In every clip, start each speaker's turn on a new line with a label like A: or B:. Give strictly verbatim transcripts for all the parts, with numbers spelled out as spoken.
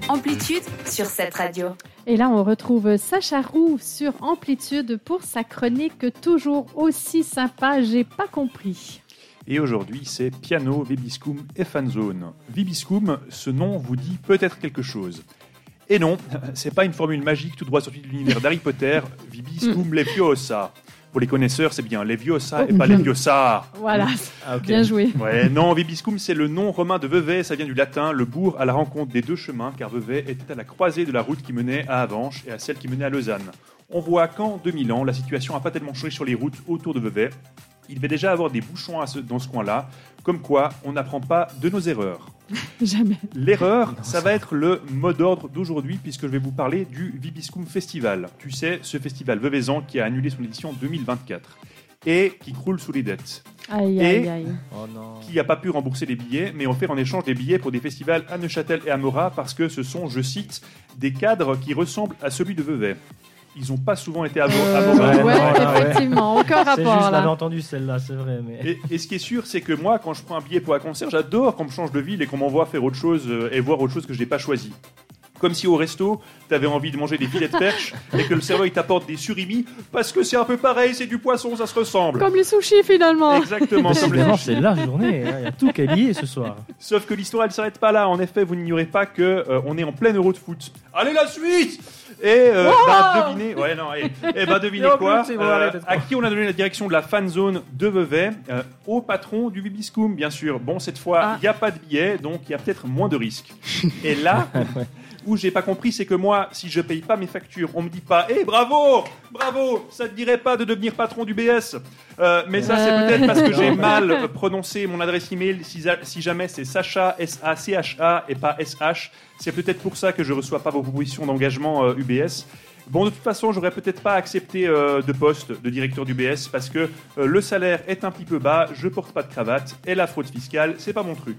A: Amplitude sur cette radio.
B: Et là, on retrouve Sacha Roux sur Amplitude pour sa chronique toujours aussi sympa, j'ai pas compris.
C: Et aujourd'hui, c'est piano, vibiscum et fanzone. Vibiscum, ce nom vous dit peut-être quelque chose. Et non, c'est pas une formule magique tout droit sortie de l'univers d'Harry Potter, Vibiscum Leviosa. Pour les connaisseurs, c'est bien Leviosa et pas Leviosa.
B: Voilà,
C: ah, okay.
B: Bien joué.
C: Ouais, non, Vibiscum, c'est le nom romain de Vevey, ça vient du latin, le bourg à la rencontre des deux chemins, car Vevey était à la croisée de la route qui menait à Avenches et à celle qui menait à Lausanne. On voit qu'en deux mille ans, la situation n'a pas tellement changé sur les routes autour de Vevey. Il devait déjà avoir des bouchons à ce, dans ce coin-là, comme quoi on n'apprend pas de nos erreurs.
B: Jamais.
C: L'erreur, ça va être le mot d'ordre d'aujourd'hui, puisque je vais vous parler du Vibiscum Festival. Tu sais, ce festival veveysan qui a annulé son édition deux mille vingt-quatre et qui croule sous les dettes.
B: Aïe,
C: et
B: aïe, aïe.
D: Oh non.
C: Qui n'a pas pu rembourser les billets, mais offert en échange des billets pour des festivals à Neuchâtel et à Morat, parce que ce sont, je cite, des cadres qui ressemblent à celui de Vevey. Ils n'ont pas souvent été à Morat.
B: Euh, ouais, ouais, ouais, effectivement, aucun rapport.
D: C'est juste, là. J'avais entendu celle-là, c'est vrai. Mais...
C: Et, et ce qui est sûr, c'est que moi, quand je prends un billet pour un concert, j'adore qu'on me change de ville et qu'on m'envoie faire autre chose euh, et voir autre chose que je n'ai pas choisi. Comme si au resto, tu avais envie de manger des filets de perche et que le serveur il t'apporte des surimi parce que c'est un peu pareil, c'est du poisson, ça se ressemble.
B: Comme les sushis finalement.
C: Exactement. Comme les sushis.
D: C'est la journée, il y a tout qui est lié ce soir.
C: Sauf que l'histoire elle s'arrête pas là. En effet, vous n'ignorez pas que euh, on est en plein Euro de foot. Allez la suite. Et euh, wow bah, devinez, ouais non, et, et bah devinez quoi euh, à qui on a donné la direction de la fan zone de Vevey euh, au patron du Vibiscum, bien sûr. Bon, cette fois, il n'y a pas de billet, donc il y a peut-être moins de risques. Et là, où j'ai pas compris, c'est que moi, si je paye pas mes factures, on me dit pas, hé, hey, bravo, bravo, ça te dirait pas de devenir patron du B S. Euh, mais ça, c'est peut-être parce que j'ai mal prononcé mon adresse email. Si, si jamais c'est Sacha, S A C H A et pas S H, c'est peut-être pour ça que je reçois pas vos propositions d'engagement euh, U B S. Bon, de toute façon, j'aurais peut-être pas accepté euh, de poste de directeur du B S parce que euh, le salaire est un petit peu bas, je porte pas de cravate et la fraude fiscale, c'est pas mon truc.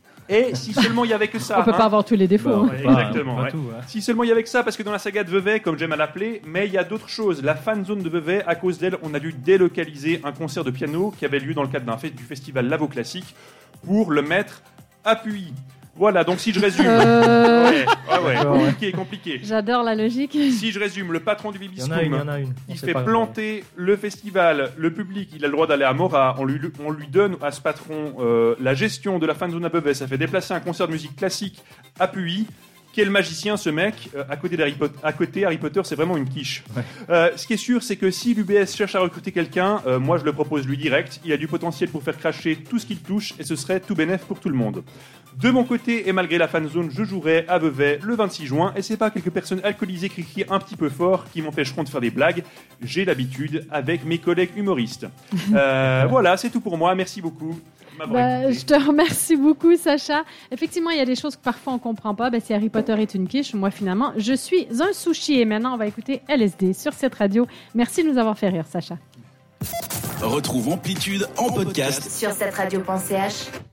C: Et si seulement il y avait que ça.
B: On peut hein. pas avoir tous les défauts.
C: Bah,
B: hein.
C: ouais, exactement. Ouais.
D: Tout, ouais.
C: Si seulement il y avait que ça, parce que dans la saga de Vevey, comme j'aime à l'appeler, mais il y a d'autres choses. La fan zone de Vevey, à cause d'elle, on a dû délocaliser un concert de piano qui avait lieu dans le cadre d'un fait, du festival Lavo Classique pour le mettre à Puy. Voilà, donc si je résume,
B: euh...
C: ouais, ouais, ouais, compliqué, compliqué.
B: J'adore la logique.
C: Si je résume, le patron du Vibiscum,
D: il, y en a une,
C: il fait planter grave. Le festival, le public, il a le droit d'aller à Morat, on lui, on lui donne à ce patron euh, la gestion de la fan zone à Vevey, ça fait déplacer un concert de musique classique à Puy. Quel magicien ce mec, euh, à côté d'Harry Potter, à côté Harry Potter, c'est vraiment une quiche. Ouais. Euh, ce qui est sûr, c'est que si l'U B S cherche à recruter quelqu'un, euh, moi je le propose lui direct, il a du potentiel pour faire cracher tout ce qu'il touche et ce serait tout bénef pour tout le monde. De mon côté, et malgré la fan zone, je jouerai à Vevey le vingt-six juin et c'est pas quelques personnes alcoolisées qui crient un petit peu fort qui m'empêcheront de faire des blagues. J'ai l'habitude avec mes collègues humoristes. Euh, voilà, c'est tout pour moi, merci beaucoup.
B: Bah, je te remercie beaucoup, Sacha. Effectivement, il y a des choses que parfois on ne comprend pas. Ben, si Harry Potter est une quiche, moi, finalement, je suis un sushi. Et maintenant, on va écouter L S D sur cette radio. Merci de nous avoir fait rire, Sacha.
E: Retrouve Amplitude en podcast
A: sur cette radio point c h.